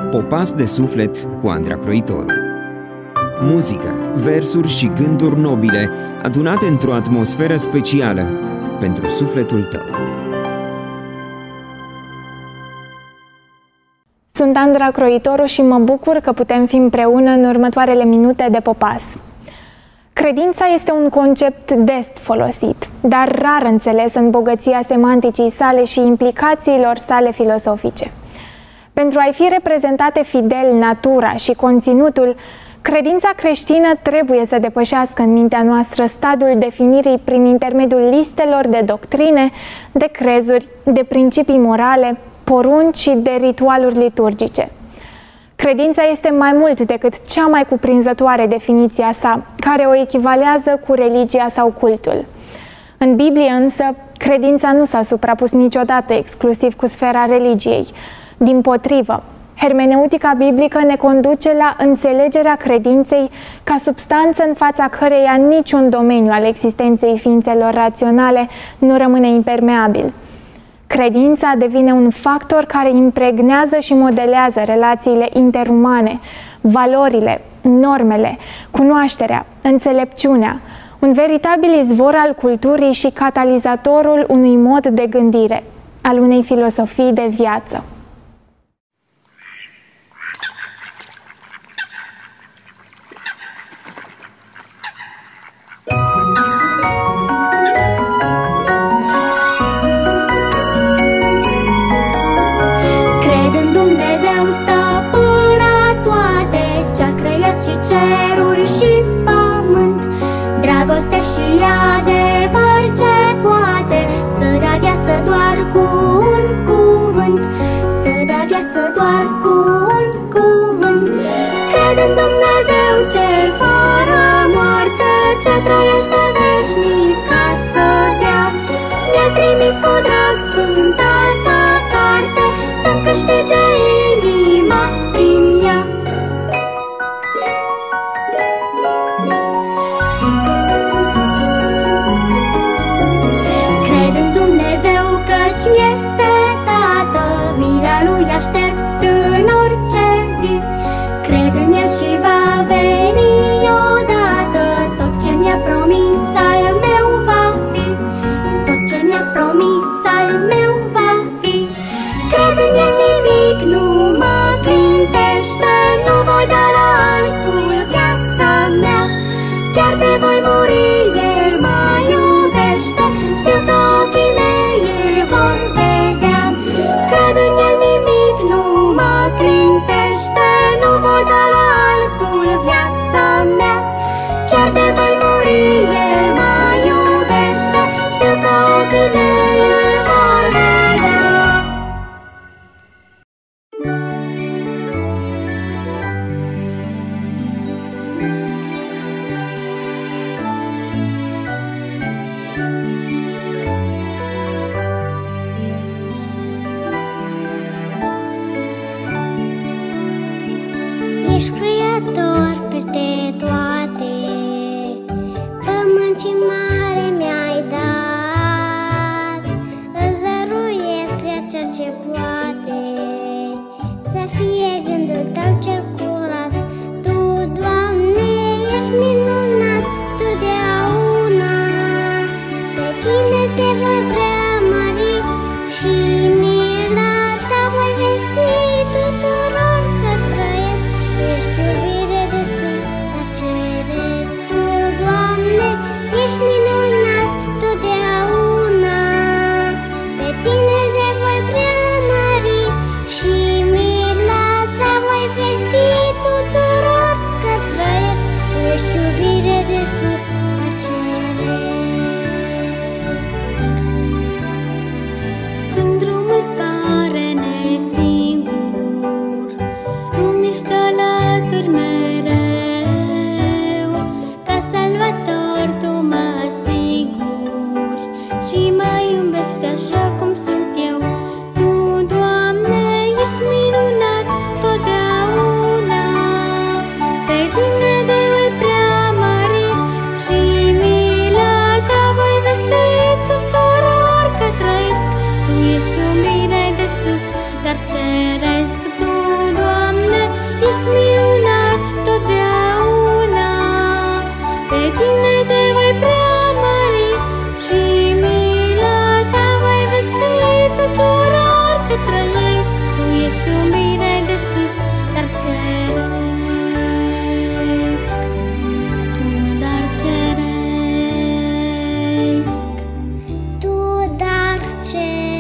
Popas de suflet cu Andra Croitoru. Muzică, versuri și gânduri nobile adunate într-o atmosferă specială pentru sufletul tău. Sunt Andra Croitoru și mă bucur că putem fi împreună în următoarele minute de Popas. Credința este un concept des folosit, dar rar înțeles în bogăția semanticii sale și implicațiilor sale filosofice. Pentru a-i fi reprezentate fidel natura și conținutul, credința creștină trebuie să depășească în mintea noastră stadiul definirii prin intermediul listelor de doctrine, de crezuri, de principii morale, porunci și de ritualuri liturgice. Credința este mai mult decât cea mai cuprinzătoare definiție a sa, care o echivalează cu religia sau cultul. În Biblie însă, credința nu s-a suprapus niciodată exclusiv cu sfera religiei. Dimpotrivă, hermeneutica biblică ne conduce la înțelegerea credinței ca substanță în fața căreia niciun domeniu al existenței ființelor raționale nu rămâne impermeabil. Credința devine un factor care impregnează și modelează relațiile interumane, valorile, normele, cunoașterea, înțelepciunea, un veritabil izvor al culturii și catalizatorul unui mod de gândire, al unei filosofii de viață. Ceruri și pământ, dragoste și adevăr ce poate să dea viață doar cu un cuvânt, să dea viață doar cu un cuvânt. Cred în Dumnezeu cel fără moarte, ce trăiește veșnic ca să dea. Mi-a trimis cu drag sfânta sa carte, să-mi câștige inima prin ea. Este Tată, mila lui aștept în orice zi. Cred în El și va veni odată. Tot ce mi-a promis al meu va fi. Tot ce mi-a promis al meu va fi. Cred în El, nimic nu mă clintește. Nu voi da la altul viața mea. Chiar de voi muri, El mă iubește. Știu că ochii mei îl vor vedea. Cred în El, nimic nu mă clintește. Nu voi da la altul viața mea. Chiar de voi muri, El mă iubește. Știu că ochii mei îl vor vedea. Ești creator peste toate, pământ și mare mi-ai dat. Îți dăruiesc viața ce poate să fie gândul tău cel curat. Tu, Doamne, ești minunat totdeauna. Pe Tine te voi preamări și mila Ta voi vesti tuturor că trăiesc. Ești iubire de sus, dar ceresc. Tu, Doamne, ești minunat totdeauna. Pe Tine te voi preamări și mila Ta voi vesti tuturor că trăiesc. Ești iubire de sus, dar ceresc. Când drumul pare nesingur, îmi ești alături mereu. Ca salvator Tu mă asiguri și mă iubești așa cum sunt eu. Tu, Doamne, ești minunat totdeauna. Pe Tine te voi preamări și mila Ta voi vesti tuturor că trăiesc. Tu ești un bine de sus, dar ceresc. Tu, Doamne, ești minunat totdeauna, pe tine te voi preamări și mila ta voi vesti tuturor că trăiesc. Tu ești un bine de sus, dar ceresc, tu dar ceresc, tu dar ceresc.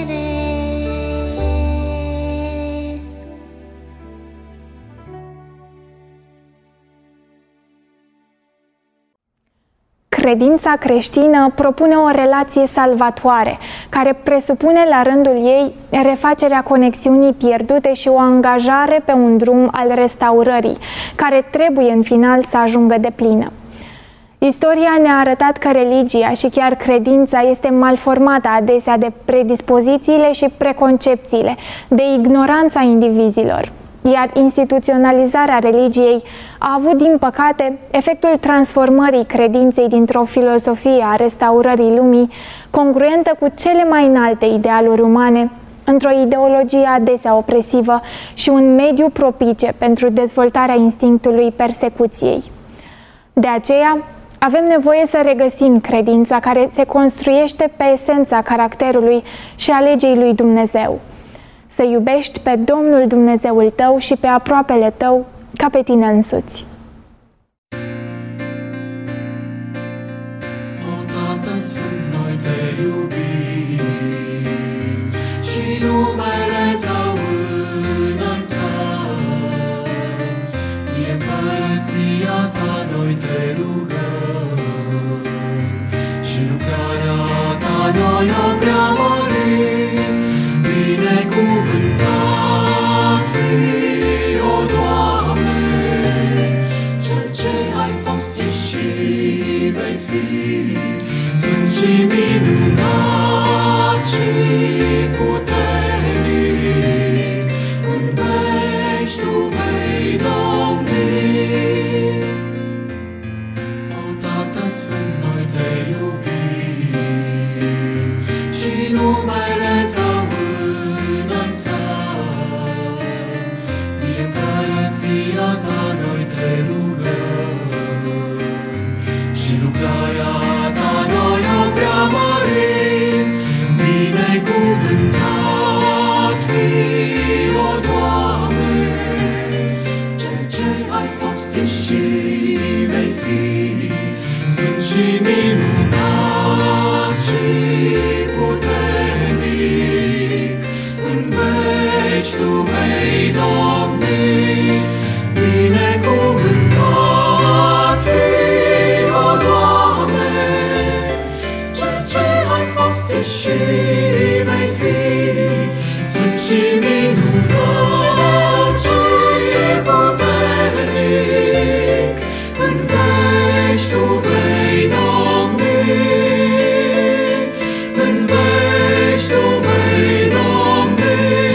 Credința creștină propune o relație salvatoare, care presupune la rândul ei refacerea conexiunii pierdute și o angajare pe un drum al restaurării, care trebuie în final să ajungă deplină. Istoria ne-a arătat că religia și chiar credința este malformată adesea de predispozițiile și preconcepțiile, de ignoranța indivizilor. Iar instituționalizarea religiei a avut, din păcate, efectul transformării credinței dintr-o filosofie a restaurării lumii, congruentă cu cele mai înalte idealuri umane, într-o ideologie adesea opresivă și un mediu propice pentru dezvoltarea instinctului persecuției. De aceea, avem nevoie să regăsim credința care se construiește pe esența caracterului și a legii lui Dumnezeu. Să iubești pe Domnul Dumnezeul tău și pe aproapele tău ca pe tine însuți. O, Tată Sfânt, noi te iubim și numele tău înălțăm. E împărăția ta, noi te rugăm și lucrarea ta noi o preamărim. Binecuvântat fii, o Doamne, cel ce ai fost, ești și vei fi, sunt și minunat și puternic, în veci tu vei domni. O, Tată Sfânt, noi te iubim și numele tău ta, noi te rugăm și lucrarea ta noi o preamărim. Binecuvântat fii, o Doamne, cel ce ai fost, ești și vei fi, sunt și minunat și puternic, în veci tu vei domni. Binecuvântat fii, o Doamne, cel ce ai fost, ești și vei fi, sunt și minunat și puternic, în veci tu vei domni, în veci tu vei domni.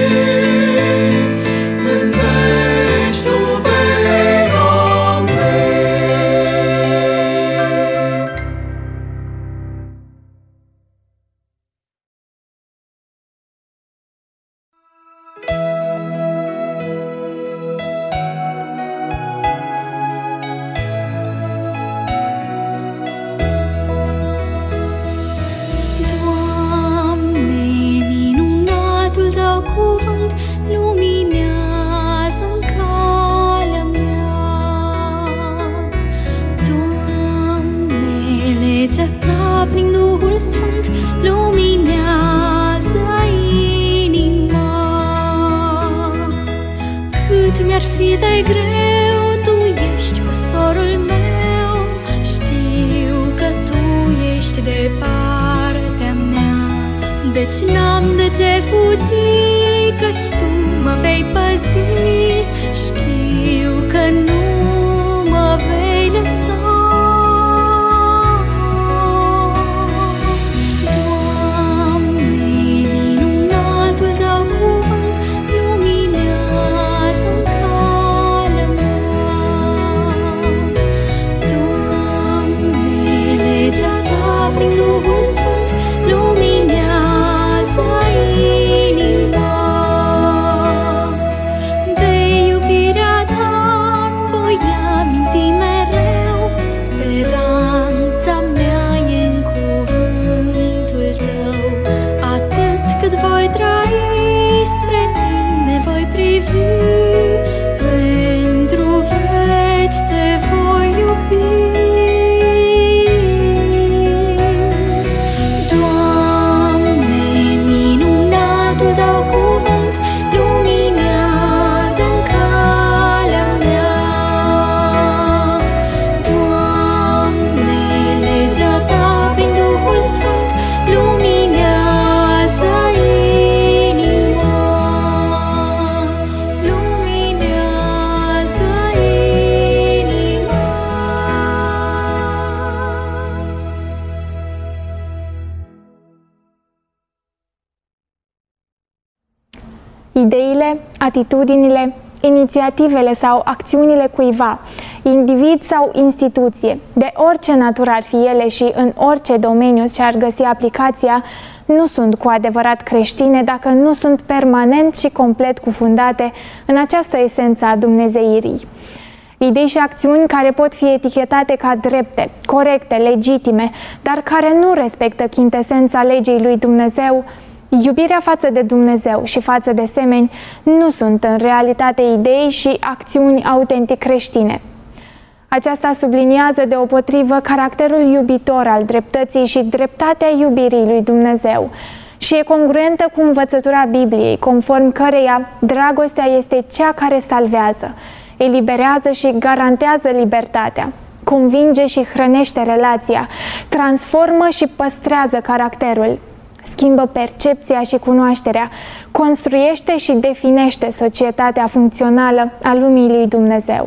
Deci n-am de ce fugi, căci tu mă vei păzi. Știu că nu mă vei lăsa. Doamne, minunatul tău cuvânt luminează-n calea mea. Doamne, legea ta prin Duhul Sfânt luminează inima. De Ideile, atitudinile, inițiativele sau acțiunile cuiva, individ sau instituție, de orice natură ar fi ele și în orice domeniu și-ar găsi aplicația, nu sunt cu adevărat creștine dacă nu sunt permanent și complet cufundate în această esență a dumnezeirii. Idei și acțiuni care pot fi etichetate ca drepte, corecte, legitime, dar care nu respectă chintesența legii lui Dumnezeu, iubirea față de Dumnezeu și față de semeni nu sunt în realitate idei și acțiuni autentic creștine. Aceasta subliniază deopotrivă caracterul iubitor al dreptății și dreptatea iubirii lui Dumnezeu și e congruentă cu învățătura Bibliei, conform căreia dragostea este cea care salvează, eliberează și garantează libertatea, convinge și hrănește relația, transformă și păstrează caracterul, schimbă percepția și cunoașterea, construiește și definește societatea funcțională a lumii lui Dumnezeu.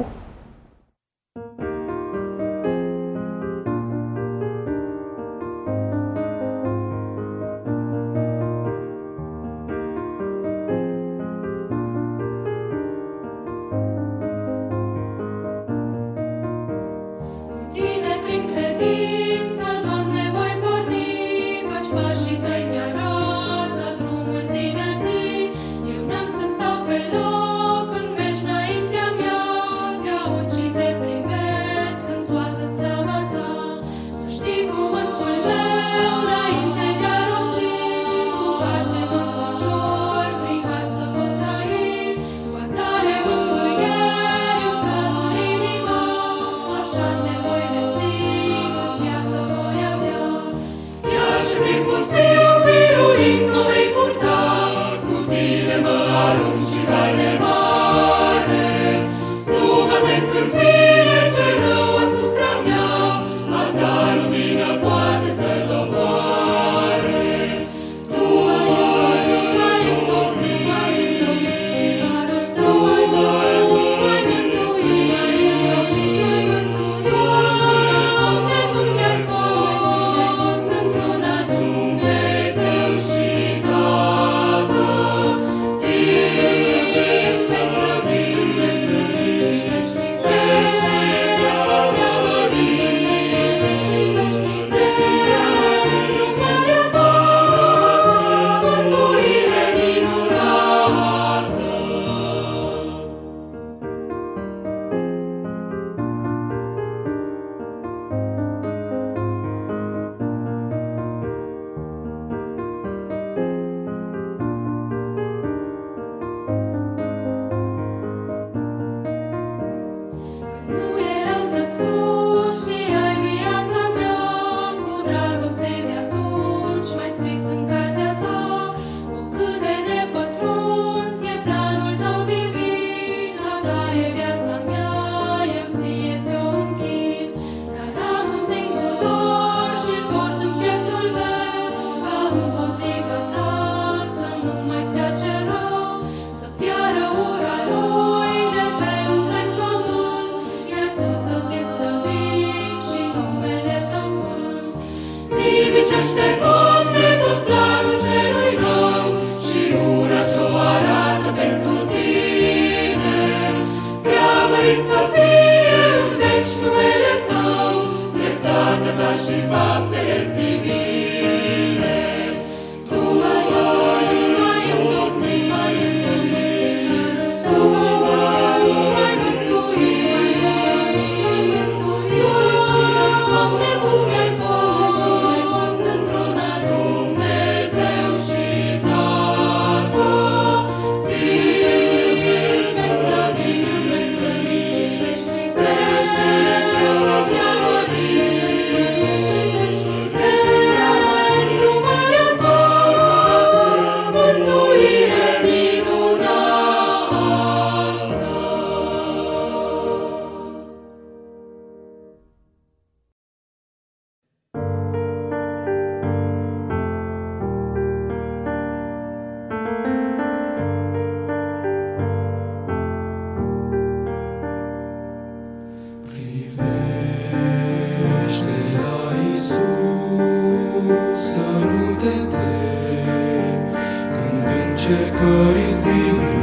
Să nu te temi când încercări zilnic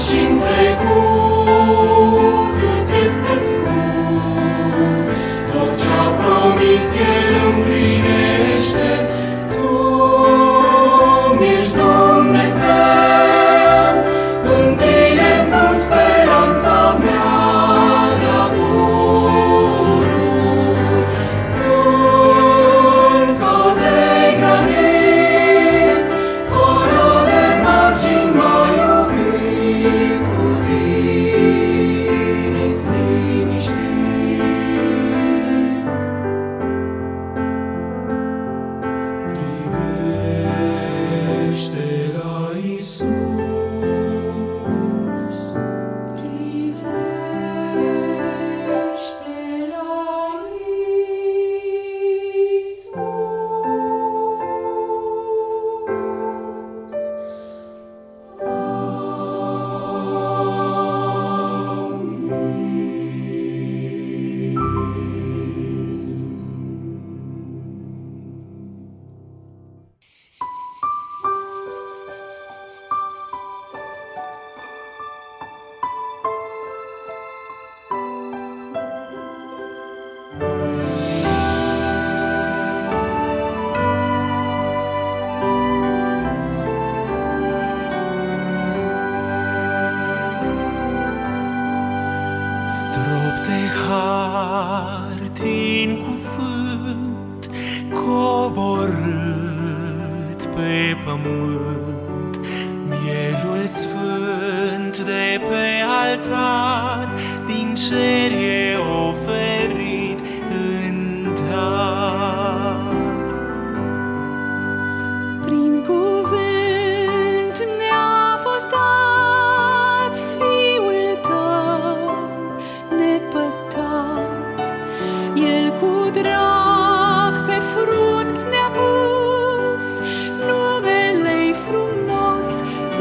și-n trecut îți este scut, tot ce-a promis El împlinește. Tu mi-ești Dumnezeu, în Tine-mi pun speranța mea de-a-pururi. Sunt ca de granit, fără de margini m-ai iubit, cu Tine-s liniștit. Privește la Iisus, privește la Iisus. Strop de har din cuvânt coborât pe pământ, mielul sfânt de pe altar din cer e oferit în dar. Prin cuvânt ne-a fost dat Fiul Tău nepătat, El cu drag pe frunt ne-a pus numele-i frumos,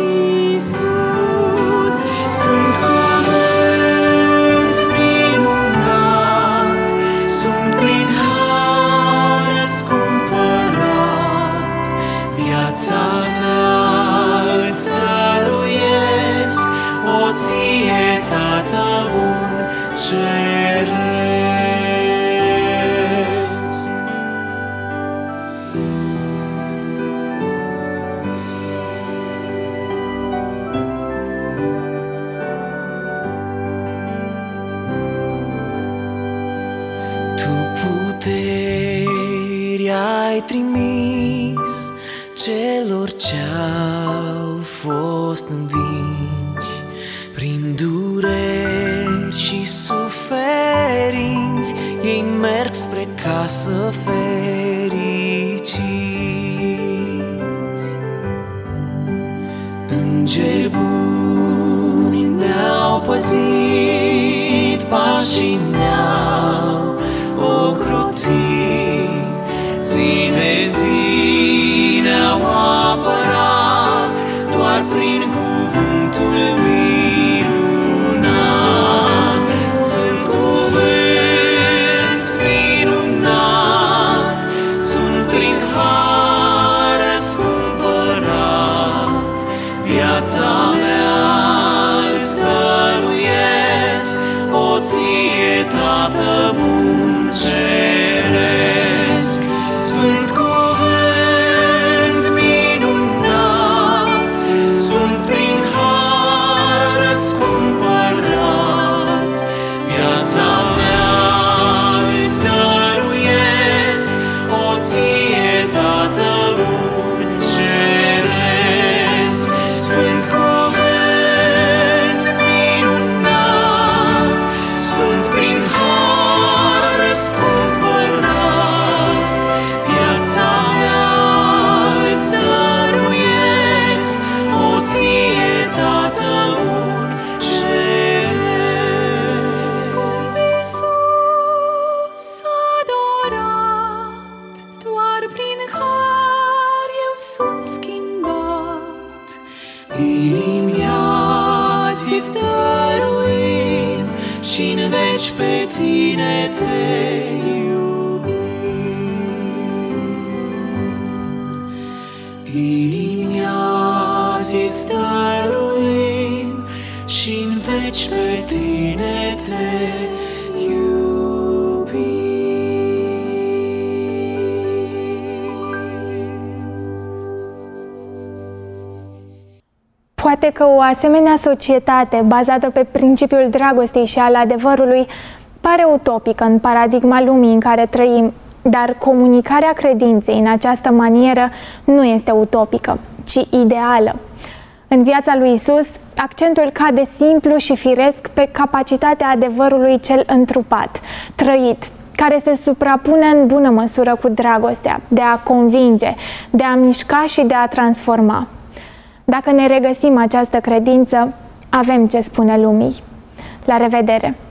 Iisus. Sfânt cuvânt minunat, sunt prin har răscumpărat, viața mea îți dăruiesc, o ție, Tată bun ceresc. Tu puteri ai trimis celor ce-au fost învinși, prin dureri și suferinți ei merg spre casă fericiți. Îngeri buni ne-au păzit, pașii ne-au ocrotit, zi de zi ne-au apărat, doar prin cuvântul minunat. Sunt cuvânt minunat, sunt prin har răscumpărat, viața mea îți dăruiesc, o ție, Tată bun ceresc. Sfânt cuvânt minunat, sunt prin har răscumpărat, viața mea îți dăruiesc, o ție, Tată bun ceresc. Sfânt cuvânt minunat, sunt prin har răscumpărat, viața mea îți dăruiesc, o ție, Tată bun ceresc. Scump Iisus adorat, doar prin har eu sunt schimbat. Inimi azi îți dăruim și-n veci pe Tine te iubim. Inimi azi îți dăruim căci pe tine te iubim. Poate că o asemenea societate, bazată pe principiul dragostei și al adevărului, pare utopică în paradigma lumii în care trăim, dar comunicarea credinței în această manieră nu este utopică, ci ideală. În viața lui Isus, accentul cade simplu și firesc pe capacitatea adevărului cel întrupat, trăit, care se suprapune în bună măsură cu dragostea, de a convinge, de a mișca și de a transforma. Dacă ne regăsim această credință, avem ce spune lumii. La revedere!